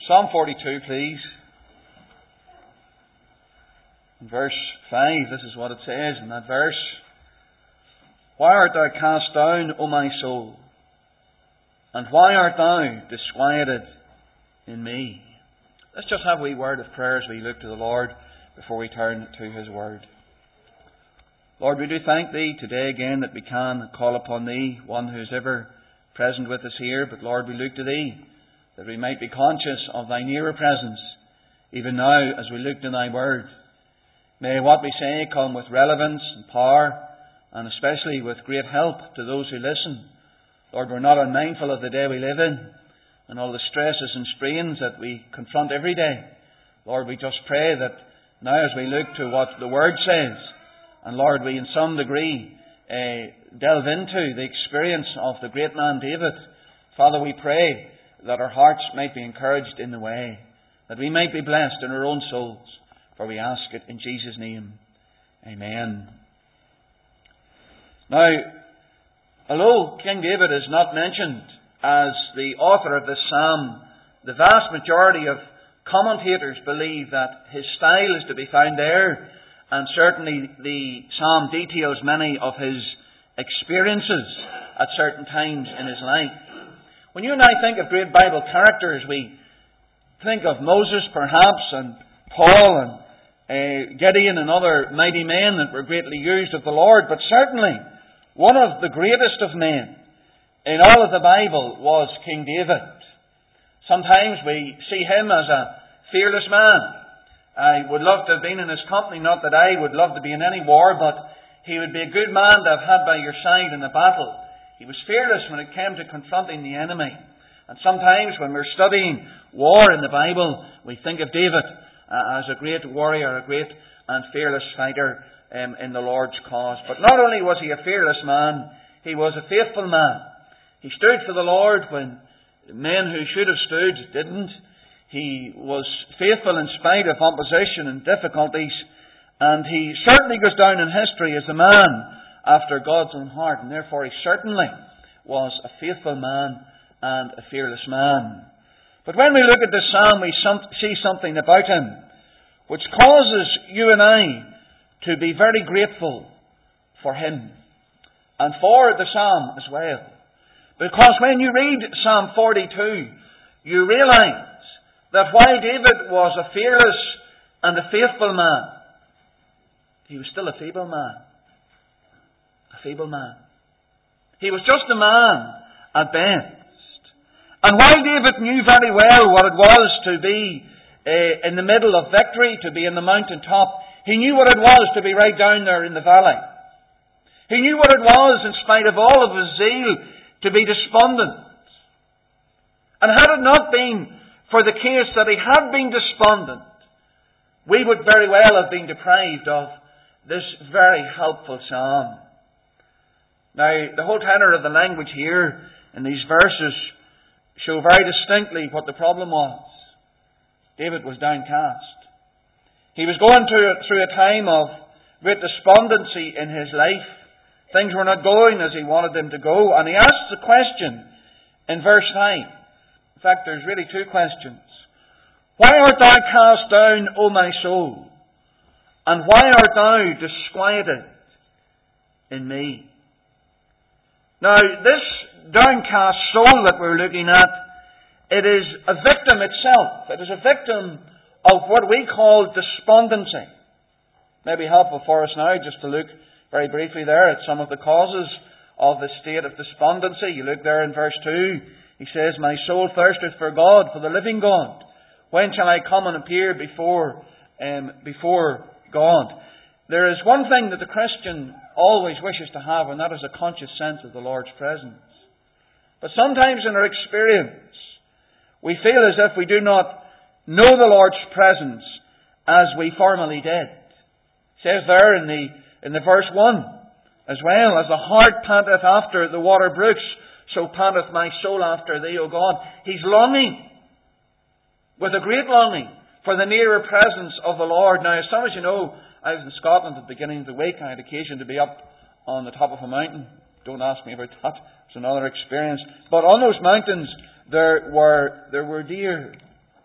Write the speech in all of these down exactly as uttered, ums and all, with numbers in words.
Psalm forty-two, please. In verse five, this is what it says in that verse. Why art thou cast down, O my soul? And why art thou disquieted in me? Let's just have a wee word of prayer as we look to the Lord before we turn to His Word. Lord, we do thank Thee today again that we can call upon Thee, one who is ever present with us here. But Lord, we look to Thee that we might be conscious of Thy nearer presence, even now as we look to Thy Word. May what we say come with relevance and power, and especially with great help to those who listen. Lord, we're not unmindful of the day we live in and all the stresses and strains that we confront every day. Lord, we just pray that now as we look to what the Word says, and Lord, we in some degree uh, delve into the experience of the great man David, Father, we pray that our hearts might be encouraged in the way, that we might be blessed in our own souls, for we ask it in Jesus' name. Amen. Now, although King David is not mentioned as the author of this psalm, the vast majority of commentators believe that his style is to be found there, and certainly the psalm details many of his experiences at certain times in his life. When you and I think of great Bible characters, we think of Moses perhaps, and Paul, and uh, Gideon, and other mighty men that were greatly used of the Lord. But certainly, one of the greatest of men in all of the Bible was King David. Sometimes we see him as a fearless man. I would love to have been in his company, not that I would love to be in any war, but he would be a good man to have had by your side in a battle. He was fearless when it came to confronting the enemy. And sometimes when we're studying war in the Bible, we think of David uh, as a great warrior, a great and fearless fighter um, in the Lord's cause. But not only was he a fearless man, he was a faithful man. He stood for the Lord when men who should have stood didn't. He was faithful in spite of opposition and difficulties. And he certainly goes down in history as the man after God's own heart. And therefore he certainly was a faithful man and a fearless man. But when we look at this psalm, we see something about him which causes you and I to be very grateful for him and for the psalm as well. Because when you read Psalm forty-two, you realize that while David was a fearless and a faithful man, he was still a feeble man. A feeble man. He was just a man at best. And while David knew very well what it was to be uh, in the middle of victory, to be in the mountaintop, he knew what it was to be right down there in the valley. He knew what it was, in spite of all of his zeal, to be despondent. And had it not been for the case that he had been despondent, we would very well have been deprived of this very helpful psalm. Now, the whole tenor of the language here in these verses show very distinctly what the problem was. David was downcast. He was going through, through a time of great despondency in his life. Things were not going as he wanted them to go. And he asks the question in verse five. In fact, there's really two questions. Why art thou cast down, O my soul? And why art thou disquieted in me? Now, this downcast soul that we're looking at, it is a victim itself. It is a victim of what we call despondency. Maybe helpful for us now just to look very briefly there at some of the causes of the state of despondency. You look there in verse two. He says, my soul thirsteth for God, for the living God. When shall I come and appear before, um, before God? There is one thing that the Christian always wishes to have, and that is a conscious sense of the Lord's presence. But sometimes in our experience, we feel as if we do not know the Lord's presence as we formerly did. It says there in the in the verse one, as well, as the hart panteth after the water brooks, so panteth my soul after thee, O God. He's longing, with a great longing, for the nearer presence of the Lord. Now, as some of you know, I was in Scotland at the beginning of the week. I had occasion to be up on the top of a mountain. Don't ask me about that. It's another experience. But on those mountains, there were there were deer.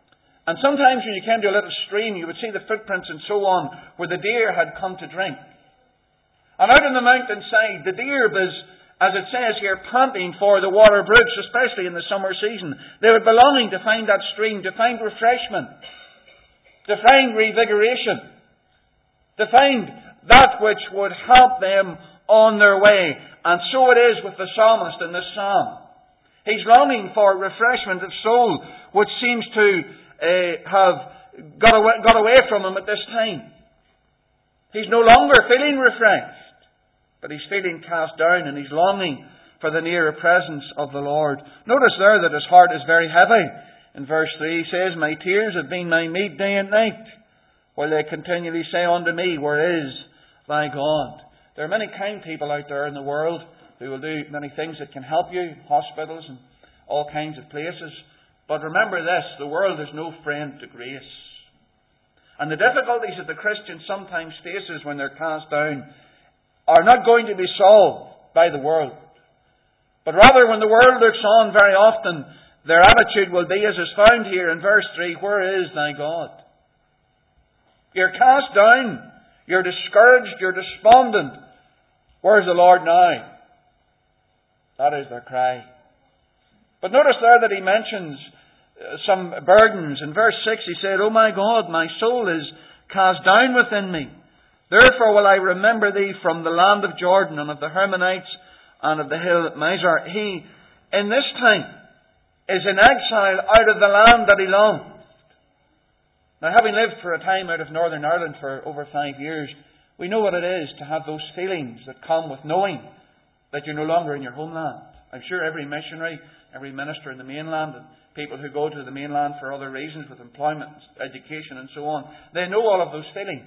And sometimes when you came to a little stream, you would see the footprints and so on where the deer had come to drink. And out on the mountainside, the deer was, as it says here, panting for the water brooks, especially in the summer season. They would be longing to find that stream, to find refreshment, to find revigoration, to find that which would help them on their way. And so it is with the psalmist in this psalm. He's longing for refreshment of soul, which seems to uh, have got away, got away from him at this time. He's no longer feeling refreshed, but he's feeling cast down, and he's longing for the nearer presence of the Lord. Notice there that his heart is very heavy. In verse three he says, "My tears have been my meat day and night, while they continually say unto me, Where is thy God?" There are many kind people out there in the world who will do many things that can help you, hospitals and all kinds of places. But remember this, the world is no friend to grace. And the difficulties that the Christian sometimes faces when they're cast down are not going to be solved by the world. But rather, when the world looks on, very often their attitude will be, as is found here in verse three, "Where is thy God?" You're cast down, you're discouraged, you're despondent. Where's the Lord now? That is their cry. But notice there that he mentions some burdens. In verse six he said, "O my God, my soul is cast down within me. Therefore will I remember thee from the land of Jordan, and of the Hermonites, and of the hill Mizar." He, in this time, is in exile out of the land that he loved. Now, having lived for a time out of Northern Ireland for over five years, we know what it is to have those feelings that come with knowing that you're no longer in your homeland. I'm sure every missionary, every minister in the mainland, and people who go to the mainland for other reasons, with employment, education and so on, they know all of those feelings.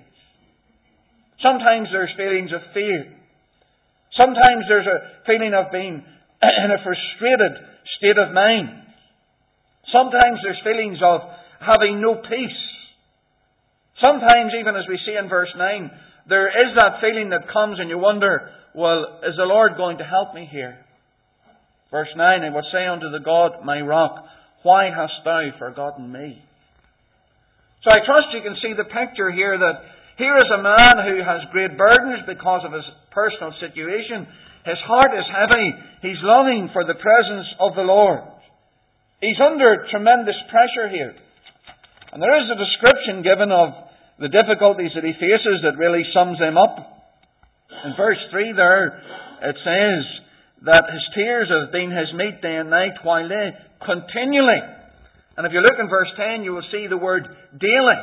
Sometimes there's feelings of fear. Sometimes there's a feeling of being in a frustrated state of mind. Sometimes there's feelings of having no peace. Sometimes, even as we see in verse nine, there is that feeling that comes and you wonder, well, is the Lord going to help me here? Verse nine, "I will say unto the God, my rock, why hast thou forgotten me?" So I trust you can see the picture here that here is a man who has great burdens because of his personal situation. His heart is heavy. He's longing for the presence of the Lord. He's under tremendous pressure here. And there is a description given of the difficulties that he faces that really sums them up. In verse three there, it says that his tears have been his meat day and night, while they continually. And if you look in verse ten, you will see the word daily.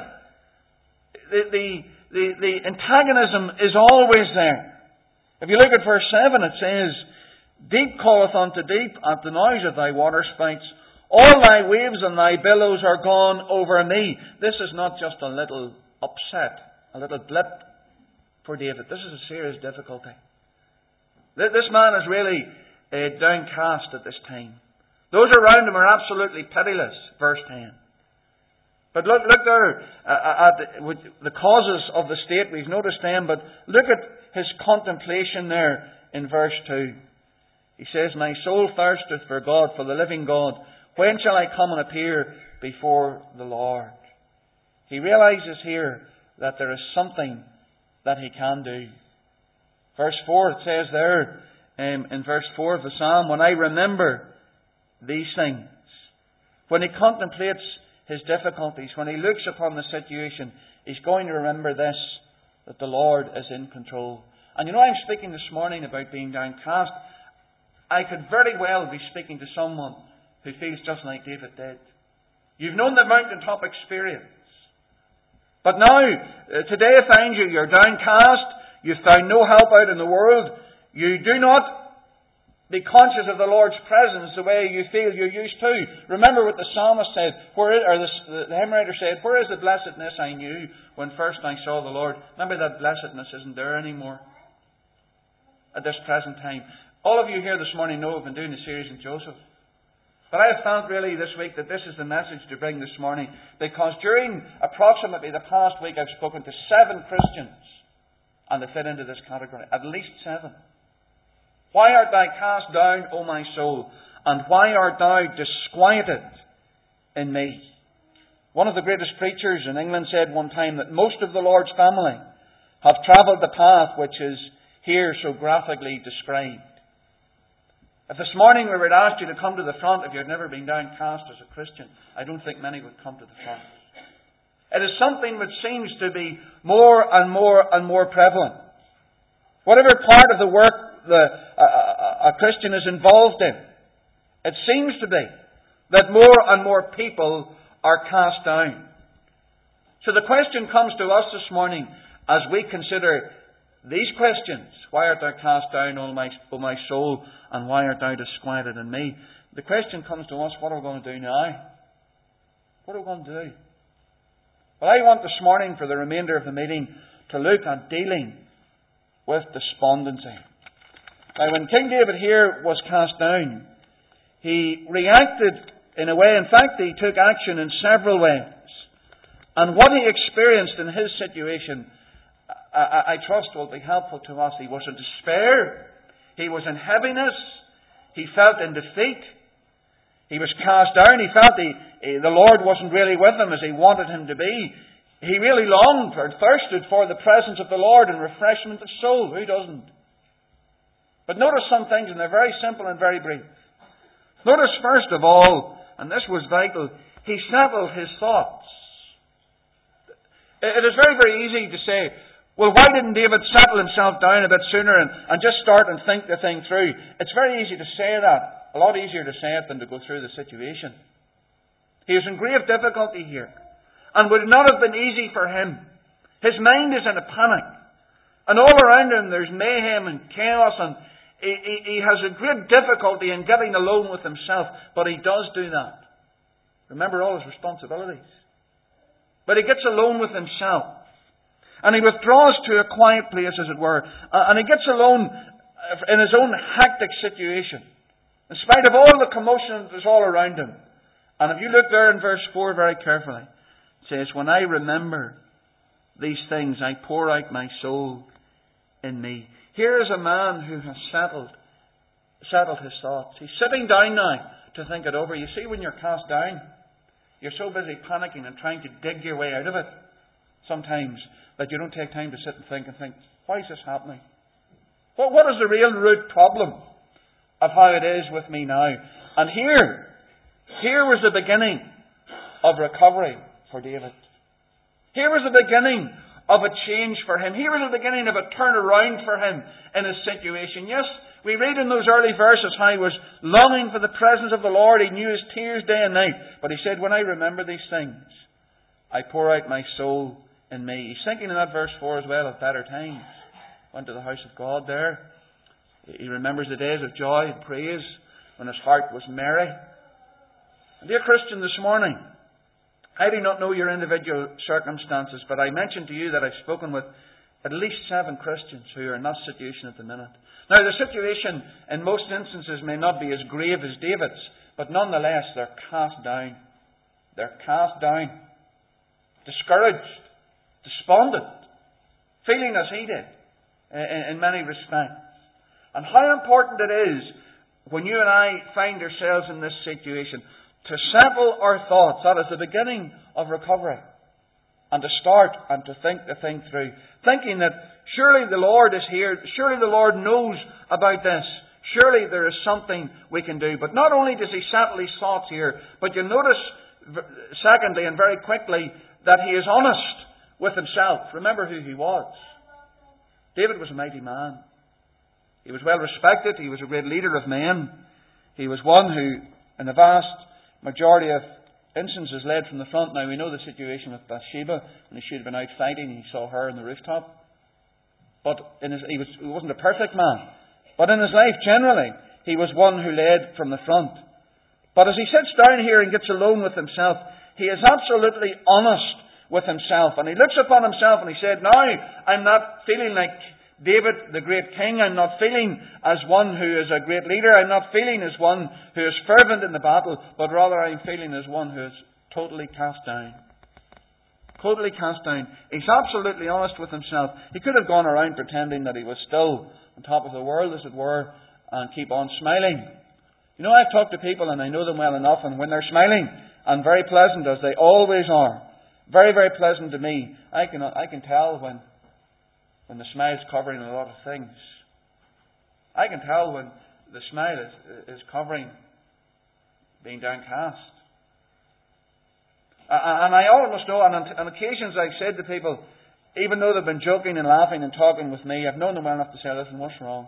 The, the, the, the antagonism is always there. If you look at verse seven, it says, "Deep calleth unto deep at the noise of thy water spouts. All thy waves and thy billows are gone over me." This is not just a little upset, a little blip for David. This is a serious difficulty. This man is really uh, downcast at this time. Those around him are absolutely pitiless, verse ten. But look, look there uh, at the, the causes of the state. We've noticed them, but look at his contemplation there in verse two. He says, "My soul thirsteth for God, for the living God. When shall I come and appear before the Lord?" He realizes here that there is something that he can do. Verse four, it says there, um, in verse four of the Psalm, "When I remember these things," when he contemplates his difficulties, when he looks upon the situation, he's going to remember this, that the Lord is in control. And you know, I'm speaking this morning about being downcast. I could very well be speaking to someone who feels just like David did. You've known the mountaintop experience. But now, uh, today finds you, you're downcast, you've found no help out in the world, you do not be conscious of the Lord's presence the way you feel you used to. Remember what the psalmist said, where is, or the, the hymn writer said, "Where is the blessedness I knew when first I saw the Lord?" Remember, that blessedness isn't there anymore at this present time. All of you here this morning know I've been doing a series on Joseph. But I have found really this week that this is the message to bring this morning, because during approximately the past week I've spoken to seven Christians, and they fit into this category. At least seven. "Why art thou cast down, O my soul? And why art thou disquieted in me?" One of the greatest preachers in England said one time that most of the Lord's family have travelled the path which is here so graphically described. If this morning we were to ask you to come to the front, if you had never been downcast as a Christian, I don't think many would come to the front. It is something which seems to be more and more and more prevalent. Whatever part of the work the, a, a Christian is involved in, it seems to be that more and more people are cast down. So the question comes to us this morning as we consider these questions. Why art thou cast down, O my, o my soul, and why art thou disquieted in me? The question comes to us, what are we going to do now? What are we going to do? Well, I want this morning, for the remainder of the meeting, to look at dealing with despondency. Now, when King David here was cast down, he reacted in a way, in fact, he took action in several ways. And what he experienced in his situation, I, I, I trust will be helpful to us. He was in despair. He was in heaviness. He felt in defeat. He was cast down. He felt the, the Lord wasn't really with him as he wanted him to be. He really longed or thirsted for the presence of the Lord and refreshment of soul. Who doesn't? But notice some things, and they're very simple and very brief. Notice first of all, and this was vital, he settled his thoughts. It is very, very easy to say, well, why didn't David settle himself down a bit sooner and, and just start and think the thing through? It's very easy to say that. A lot easier to say it than to go through the situation. He was in grave difficulty here. And would not have been easy for him. His mind is in a panic. And all around him there's mayhem and chaos, and he, he, he has a great difficulty in getting alone with himself. But he does do that. Remember all his responsibilities. But he gets alone with himself. And he withdraws to a quiet place, as it were. And he gets alone in his own hectic situation. In spite of all the commotion that is all around him. And if you look there in verse four very carefully, it says, when I remember these things, I pour out my soul in me. Here is a man who has settled, settled his thoughts. He's sitting down now to think it over. You see, when you're cast down, you're so busy panicking and trying to dig your way out of it sometimes that you don't take time to sit and think and think, why is this happening? What, what is the real root problem of how it is with me now? And here, here was the beginning of recovery for David. Here was the beginning of a change for him. Here was the beginning of a turnaround for him in his situation. Yes, we read in those early verses how he was longing for the presence of the Lord. He knew his tears day and night. But he said, when I remember these things, I pour out my soul in me. He's thinking in that verse four as well of better times. Went to the house of God there. He remembers the days of joy and praise when his heart was merry. Dear Christian, this morning, I do not know your individual circumstances, but I mentioned to you that I've spoken with at least seven Christians who are in that situation at the minute. Now, the situation in most instances may not be as grave as David's, but nonetheless, they're cast down. They're cast down. Discouraged. Despondent. Feeling as he did, in, in many respects. And how important it is, when you and I find ourselves in this situation, to settle our thoughts. That is the beginning of recovery. And to start and to think the thing through. Thinking that surely the Lord is here. Surely the Lord knows about this. Surely there is something we can do. But not only does he settle his thoughts here, but you'll notice, secondly and very quickly, that he is honest with himself. Remember who he was. David was a mighty man. He was well respected. He was a great leader of men. He was one who, in the vast majority of instances, led from the front. Now we know the situation with Bathsheba, when he should have been out fighting and he saw her on the rooftop. But in his, he, was, he wasn't a perfect man. But in his life, generally, he was one who led from the front. But as he sits down here and gets alone with himself, he is absolutely honest with himself. And he looks upon himself and he said, now I'm not feeling like David, the great king. I'm not feeling as one who is a great leader. I'm not feeling as one who is fervent in the battle, but rather I'm feeling as one who is totally cast down. Totally cast down. He's absolutely honest with himself. He could have gone around pretending that he was still on top of the world, as it were, and keep on smiling. You know, I've talked to people and I know them well enough, and when they're smiling, and very pleasant, as they always are. Very, very pleasant to me. I can I can tell when when the smile's covering a lot of things. I can tell when the smile is, is covering being downcast. And I almost know, and on occasions I've said to people, even though they've been joking and laughing and talking with me, I've known them well enough to say, listen, what's wrong?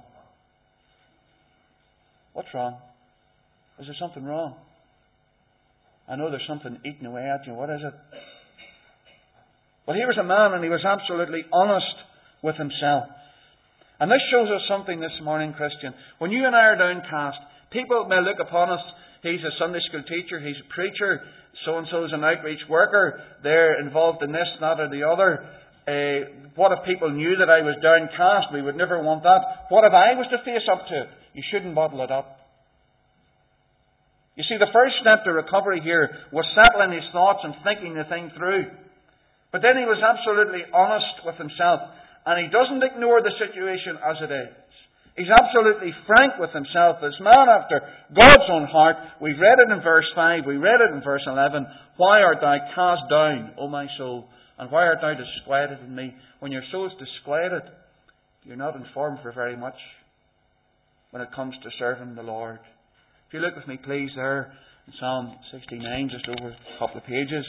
What's wrong? Is there something wrong? I know there's something eating away at you. What is it? Well, he was a man and he was absolutely honest with himself. And this shows us something this morning, Christian. When you and I are downcast, people may look upon us. He's a Sunday school teacher. He's a preacher. So-and-so is an outreach worker. They're involved in this, that or the other. Uh, what if people knew that I was downcast? We would never want that. What if I was to face up to it? You shouldn't bottle it up. You see, the first step to recovery here was settling his thoughts and thinking the thing through. But then he was absolutely honest with himself. And he doesn't ignore the situation as it is. He's absolutely frank with himself. This man after God's own heart. We've read it in verse five. We read it in verse eleven. Why art thou cast down, O my soul? And why art thou disquieted in me? When your soul is disquieted, you're not informed for very much when it comes to serving the Lord. If you look with me, please, there in Psalm sixty-nine, just over a couple of pages.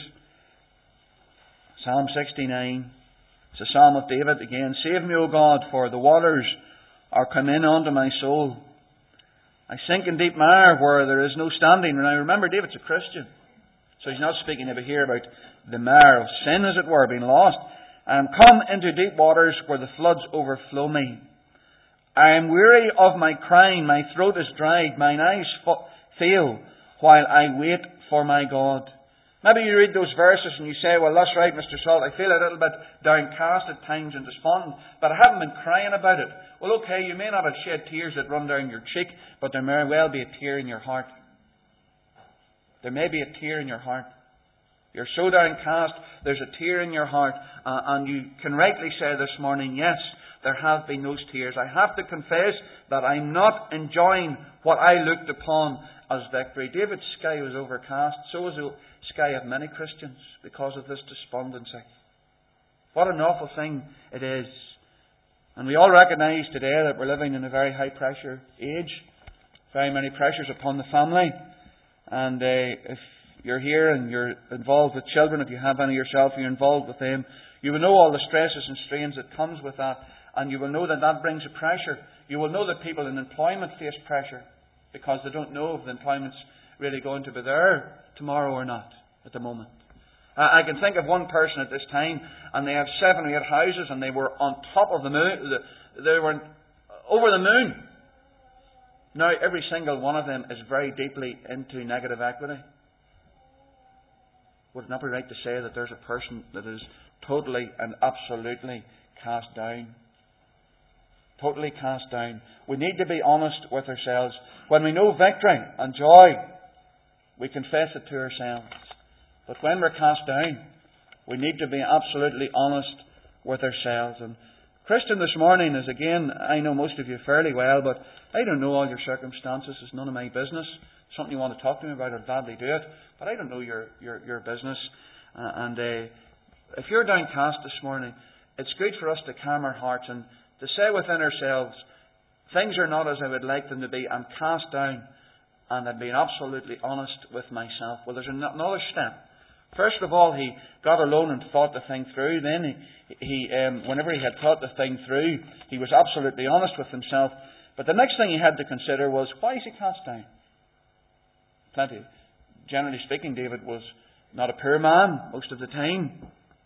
Psalm sixty-nine. It's a psalm of David again. Save me, O God, for the waters are come in unto my soul. I sink in deep mire where there is no standing. Now remember, David's a Christian. So he's not speaking over here about the mire of sin, as it were, being lost. I am come into deep waters where the floods overflow me. I am weary of my crying. My throat is dried. Mine eyes fail while I wait for my God. Maybe you read those verses and you say, well, that's right, Mister Salt, I feel a little bit downcast at times and despondent, but I haven't been crying about it. Well, okay, you may not have shed tears that run down your cheek, but there may well be a tear in your heart. There may be a tear in your heart. You're so downcast, there's a tear in your heart, uh, and you can rightly say this morning, yes, there have been those tears. I have to confess that I'm not enjoying what I looked upon as victory. David's sky was overcast, so was the sky of many Christians because of this despondency. What an awful thing it is. And we all recognise today that we're living in a very high pressure age. Very many pressures upon the family. And uh, if you're here and you're involved with children, if you have any yourself, you're involved with them, you will know all the stresses and strains that comes with that. And you will know that that brings a pressure. You will know that people in employment face pressure because they don't know if the employment's really going to be there tomorrow or not at the moment. I can think of one person at this time, and they have seven or eight houses, and they were on top of the moon. They were over the moon. Now, every single one of them is very deeply into negative equity. Would it not be right to say that there's a person that is totally and absolutely cast down? Totally cast down. We need to be honest with ourselves. When we know victory and joy, we confess it to ourselves. But when we're cast down, we need to be absolutely honest with ourselves. And Christian, this morning is again, I know most of you fairly well, but I don't know all your circumstances. It's none of my business. Something you want to talk to me about, I'll gladly do it. But I don't know your your, your business. Uh, and uh, if you're downcast this morning, it's good for us to calm our hearts and to say within ourselves, things are not as I would like them to be. I'm cast down. And I'm being absolutely honest with myself. Well, there's another step. First of all, he got alone and thought the thing through. Then he, he um, whenever he had thought the thing through, he was absolutely honest with himself. But the next thing he had to consider was, why is he cast down? Plenty. Generally speaking, David was not a poor man most of the time.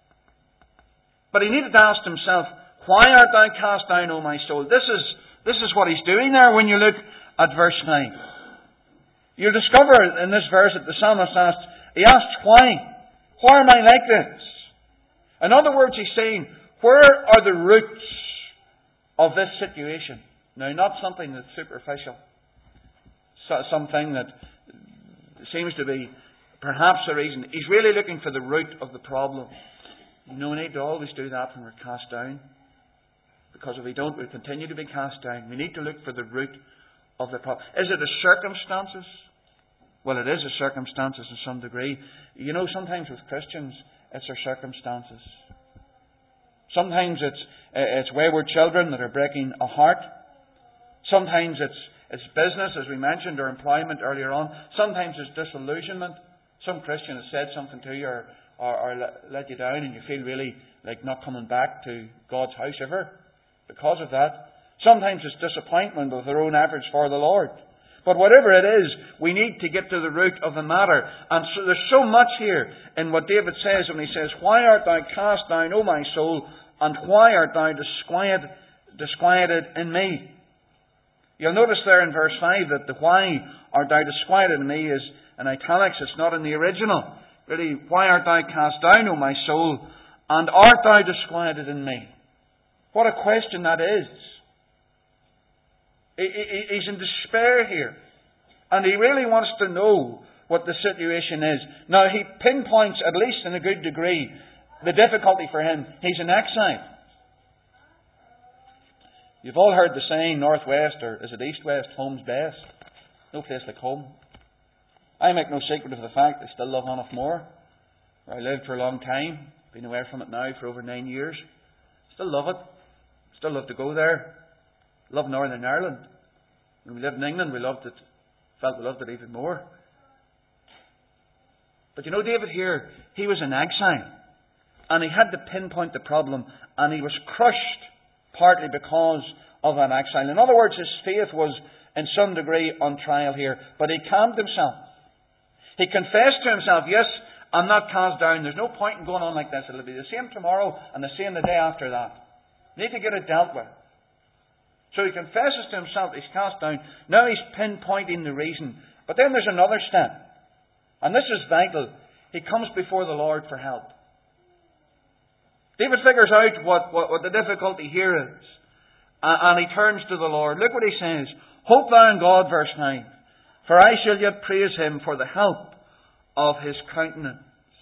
But he needed to ask himself, why art thou cast down, O my soul? This is, this is what he's doing there when you look at verse nine. You'll discover in this verse that the psalmist asks, he asks why? Why am I like this? In other words, he's saying, where are the roots of this situation? Now, not something that's superficial. So, something that seems to be perhaps the reason. He's really looking for the root of the problem. You know, we need to always do that when we're cast down. Because if we don't, we'll continue to be cast down. We need to look for the root of the problem. Is it the circumstances? Well, it is the circumstances to some degree. You know, sometimes with Christians, it's their circumstances. Sometimes it's it's wayward children that are breaking a heart. Sometimes it's it's business, as we mentioned, or employment earlier on. Sometimes it's disillusionment. Some Christian has said something to you or, or, or let you down, and you feel really like not coming back to God's house ever because of that. Sometimes it's disappointment with their own efforts for the Lord. But whatever it is, we need to get to the root of the matter. And so there's so much here in what David says when he says, "Why art thou cast down, O my soul, and why art thou disquieted, disquieted in me?" You'll notice there in verse five that the "why art thou disquieted in me" is in italics. It's not in the original. Really, "Why art thou cast down, O my soul, and art thou disquieted in me?" What a question that is. He's in despair here. And he really wants to know what the situation is. Now, he pinpoints, at least in a good degree, the difficulty for him. He's in exile. You've all heard the saying, northwest, or is it east-west, home's best. No place like home. I make no secret of the fact I still love Hannafmore, where I lived for a long time. Been away from it now for over nine years. Still love it. Still love to go there. Love Northern Ireland. When we lived in England, we loved it. Felt we loved it even more. But you know, David here, he was in exile. And he had to pinpoint the problem. And he was crushed, partly because of that exile. In other words, his faith was in some degree on trial here. But he calmed himself. He confessed to himself, "Yes, I'm not cast down. There's no point in going on like this. It'll be the same tomorrow and the same the day after that. Need to get it dealt with." So he confesses to himself he's cast down. Now he's pinpointing the reason. But then there's another step. And this is vital. He comes before the Lord for help. David figures out what, what, what the difficulty here is. And he turns to the Lord. Look what he says. "Hope thou in God," verse nine. "For I shall yet praise him for the help of his countenance."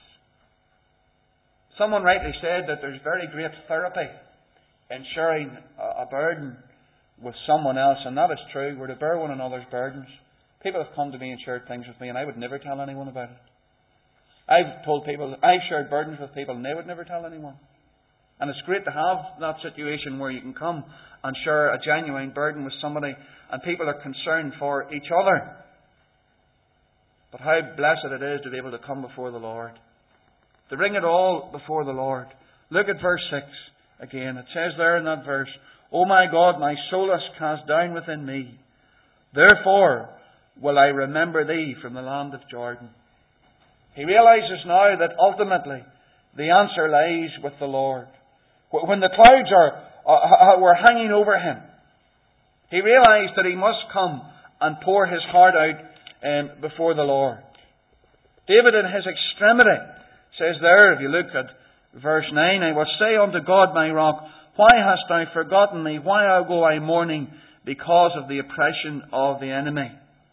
Someone rightly said that there's very great therapy in sharing a burden with someone else, and that is true. We're to bear one another's burdens. People have come to me and shared things with me, and I would never tell anyone about it. I've told people, I've shared burdens with people, and they would never tell anyone. And it's great to have that situation where you can come and share a genuine burden with somebody, and people are concerned for each other. But how blessed it is to be able to come before the Lord, to bring it all before the Lord. Look at verse six again. It says there in that verse, "O my God, my soul is cast down within me. Therefore will I remember thee from the land of Jordan." He realizes now that ultimately the answer lies with the Lord. When the clouds are, uh, were hanging over him, he realized that he must come and pour his heart out um, before the Lord. David in his extremity says there, if you look at verse nine, "I will say unto God my rock, why hast thou forgotten me? Why go I mourning because of the oppression of the enemy?"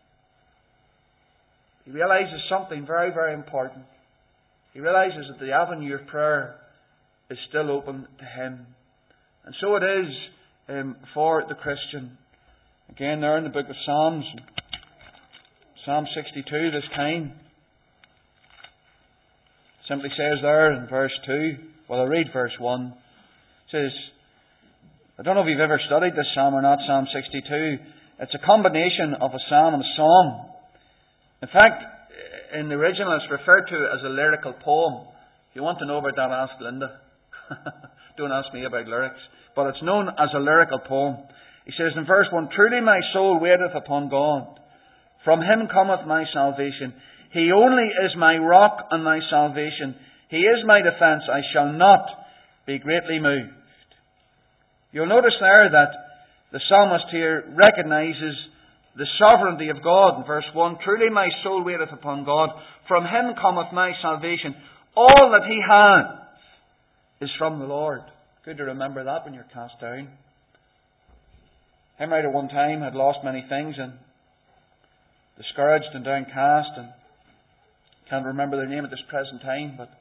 He realizes something very, very important. He realizes that the avenue of prayer is still open to him. And so it is um, for the Christian. Again, there in the book of Psalms, Psalm sixty-two this time, simply says there in verse two, well, I'll read verse one. It says, I don't know if you've ever studied this psalm or not, Psalm sixty-two. It's a combination of a psalm and a song. In fact, in the original it's referred to as a lyrical poem. If you want to know about that, ask Linda. Don't ask me about lyrics. But it's known as a lyrical poem. He says in verse one, "Truly my soul waiteth upon God. From him cometh my salvation. He only is my rock and my salvation. He is my defence. I shall not be greatly moved." You'll notice there that the psalmist here recognizes the sovereignty of God in verse one. "Truly my soul waiteth upon God. From him cometh my salvation." All that he has is from the Lord. Good to remember that when you're cast down. Him right at one time had lost many things and discouraged and downcast, and can't remember their name at this present time, but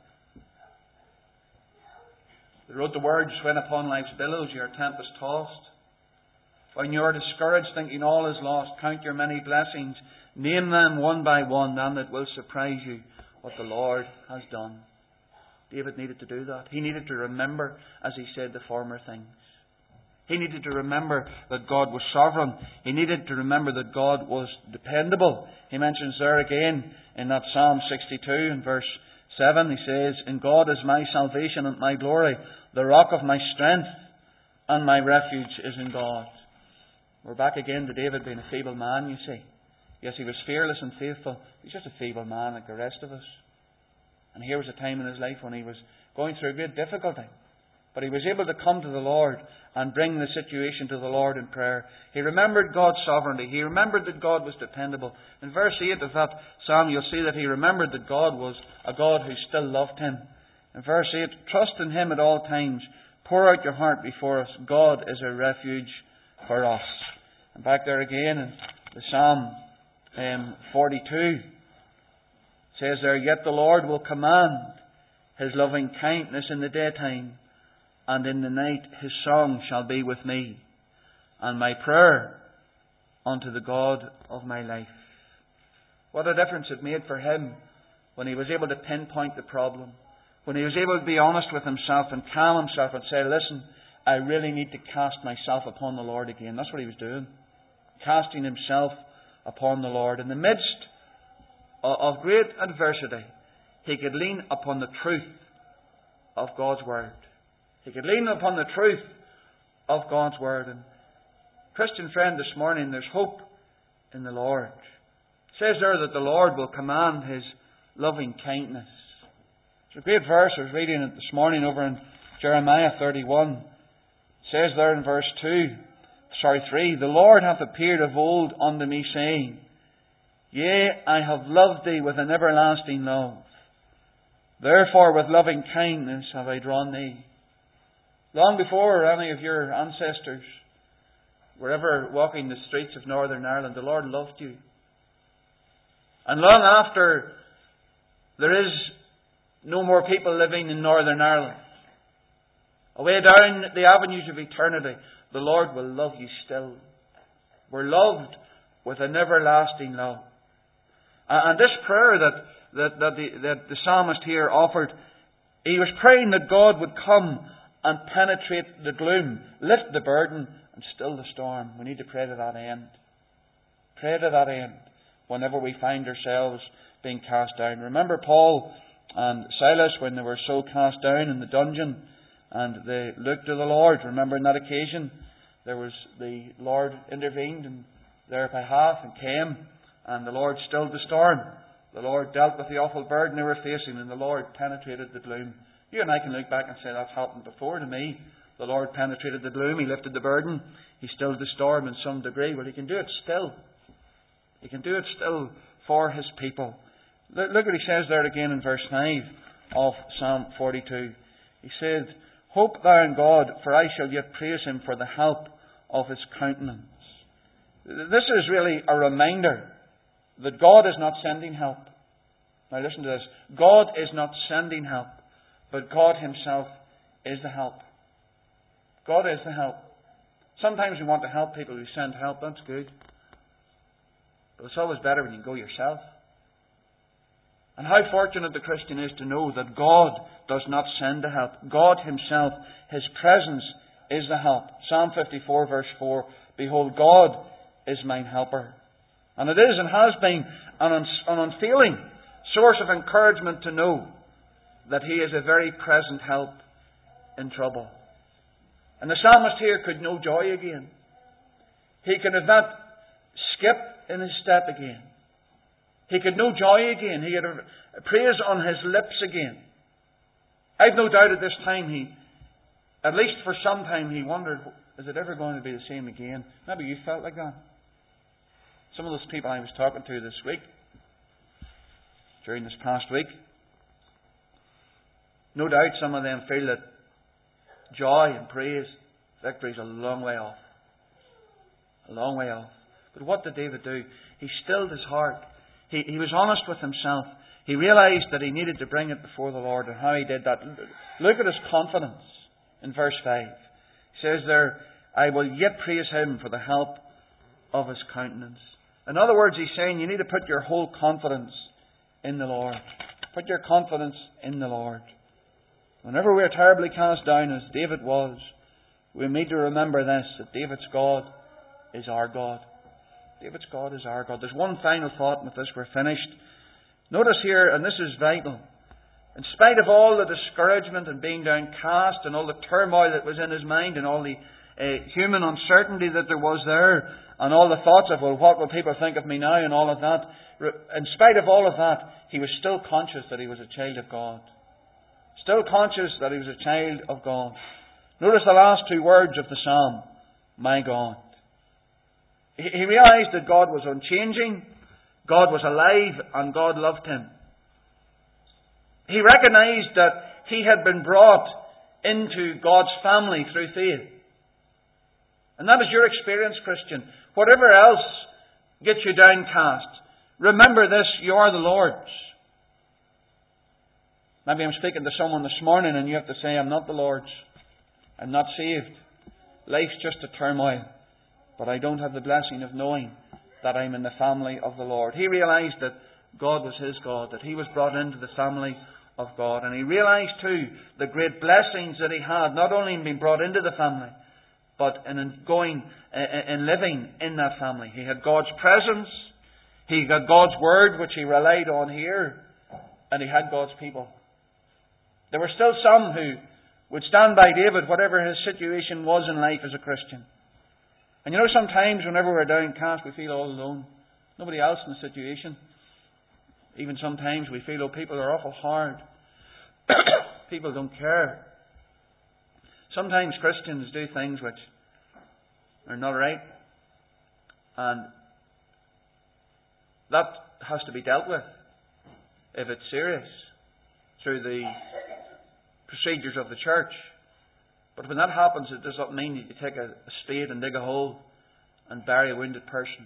they wrote the words, "When upon life's billows you are tempest tossed, When you're discouraged, thinking all is lost, count your many blessings. Name them one by one, and it will surprise you what the Lord has done. David needed to do that. He needed to remember, as he said, the former things. He needed to remember that God was sovereign. He needed to remember that God was dependable. He mentions there again in that Psalm sixty-two in verse seven, he says, "In God is my salvation and my glory, the rock of my strength, and my refuge is in God." We're back again to David being a feeble man, you see. Yes, he was fearless and faithful. He's just a feeble man like the rest of us. And here was a time in his life when he was going through a great difficulty. But he was able to come to the Lord and bring the situation to the Lord in prayer. He remembered God's sovereignty. He remembered that God was dependable. In verse eight of that psalm, you'll see that he remembered that God was a God who still loved him. In verse eight, "Trust in him at all times. Pour out your heart before us. God is a refuge for us." And back there again in the Psalm um, forty-two, it says there, "Yet the Lord will command his loving kindness in the daytime, and in the night his song shall be with me, and my prayer unto the God of my life." What a difference it made for him when he was able to pinpoint the problem. When he was able to be honest with himself and calm himself and say, "Listen, I really need to cast myself upon the Lord again." That's what he was doing. Casting himself upon the Lord. In the midst of great adversity, he could lean upon the truth of God's Word. He could lean upon the truth of God's Word. And Christian friend, this morning, there's hope in the Lord. It says there that the Lord will command his loving kindness. It's a great verse. I was reading it this morning over in Jeremiah thirty-one. It says there in verse two, sorry, three, "The Lord hath appeared of old unto me, saying, Yea, I have loved thee with an everlasting love. Therefore with loving kindness have I drawn thee." Long before any of your ancestors were ever walking the streets of Northern Ireland, the Lord loved you. And long after there is no more people living in Northern Ireland, away down the avenues of eternity, the Lord will love you still. We're loved with an everlasting love. And this prayer that, that, that, the, that the psalmist here offered, he was praying that God would come and penetrate the gloom, lift the burden, and still the storm. We need to pray to that end. Pray to that end whenever we find ourselves being cast down. Remember Paul and Silas when they were so cast down in the dungeon and they looked to the Lord. Remember on that occasion there was the Lord intervened in their behalf and came, and the Lord stilled the storm. The Lord dealt with the awful burden they were facing, and the Lord penetrated the gloom. You and I can look back and say that's happened before to me. The Lord penetrated the gloom. He lifted the burden. He stilled the storm in some degree. Well, He can do it still. He can do it still for His people. Look what He says there again in verse five of Psalm forty-two. He said, "Hope thou in God, for I shall yet praise Him for the help of His countenance." This is really a reminder that God is not sending help. Now listen to this. God is not sending help, but God Himself is the help. God is the help. Sometimes we want to help people who send help. That's good. But it's always better when you go yourself. And how fortunate the Christian is to know that God does not send the help. God Himself, His presence is the help. Psalm fifty-four verse four, "Behold, God is mine helper." And it is and has been an, un- an unfailing source of encouragement to know that He is a very present help in trouble. And the psalmist here could know joy again. He could have that skip in his step again. He could know joy again. He had a praise on his lips again. I've no doubt at this time he, at least for some time, he wondered, is it ever going to be the same again? Maybe you felt like that. Some of those people I was talking to this week, during this past week, no doubt some of them feel that joy and praise, victory is a long way off. A long way off. But what did David do? He stilled his heart. He, he was honest with himself. He realized that he needed to bring it before the Lord, and how he did that. Look at his confidence in verse five. He says there, I will yet praise Him for the help of His countenance. In other words, He's saying you need to put your whole confidence in the Lord. Put your confidence in the Lord. Whenever we are terribly cast down, as David was, we need to remember this, that David's God is our God. David's God is our God. There's one final thought, and with this we're finished. Notice here, and this is vital, in spite of all the discouragement and being downcast and all the turmoil that was in his mind and all the uh, human uncertainty that there was there and all the thoughts of, well, what will people think of me now and all of that, in spite of all of that, he was still conscious that he was a child of God. Still conscious that he was a child of God. Notice the last two words of the psalm, my God. He, he realized that God was unchanging, God was alive, and God loved him. He recognized that he had been brought into God's family through faith. And that is your experience, Christian. Whatever else gets you downcast, remember this, you are the Lord's. Maybe I'm speaking to someone this morning and you have to say, I'm not the Lord's. I'm not saved. Life's just a turmoil. But I don't have the blessing of knowing that I'm in the family of the Lord. He realized that God was his God, that he was brought into the family of God. And he realized too the great blessings that he had, not only in being brought into the family, but in going and living in that family. He had God's presence, he had God's word, which he relied on here, and he had God's people. There were still some who would stand by David, whatever his situation was in life as a Christian. And you know, sometimes whenever we're downcast, we feel all alone. Nobody else in the situation. Even sometimes we feel, oh, people are awful hard. People don't care. Sometimes Christians do things which are not right. And that has to be dealt with, if it's serious, through the procedures of the church. But when that happens, it does not mean that you take a, a spade and dig a hole and bury a wounded person.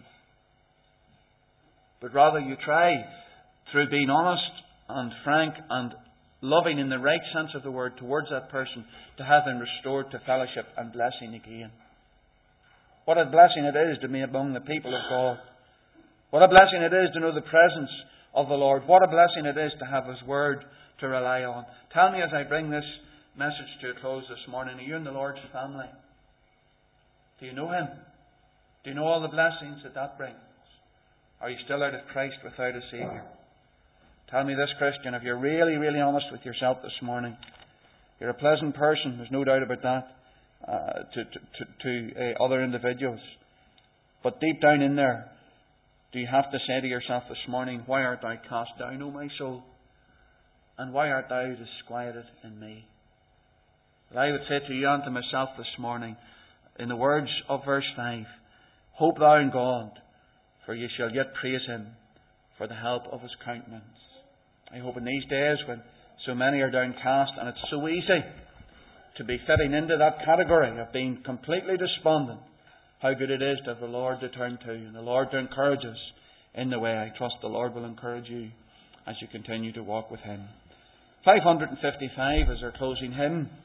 But rather you try, through being honest and frank and loving in the right sense of the word towards that person, to have them restored to fellowship and blessing again. What a blessing it is to be among the people of God. What a blessing it is to know the presence of the Lord. What a blessing it is to have His word to rely on. Tell me as I bring this message to a close this morning, are you in the Lord's family? Do you know Him? Do you know all the blessings that that brings? Are you still out of Christ without a Saviour? Tell me this, Christian, if you're really, really honest with yourself this morning, you're a pleasant person, there's no doubt about that, uh, to, to, to, to uh, other individuals. But deep down in there, do you have to say to yourself this morning, why art thou cast down, O my soul? And why art thou disquieted in me? But I would say to you and to myself this morning, in the words of verse five, hope thou in God, for ye shall yet praise Him for the help of His countenance. I hope in these days when so many are downcast and it's so easy to be fitting into that category of being completely despondent, how good it is to have the Lord to turn to and the Lord to encourage us in the way. I trust the Lord will encourage you as you continue to walk with Him. five fifty-five is our closing hymn.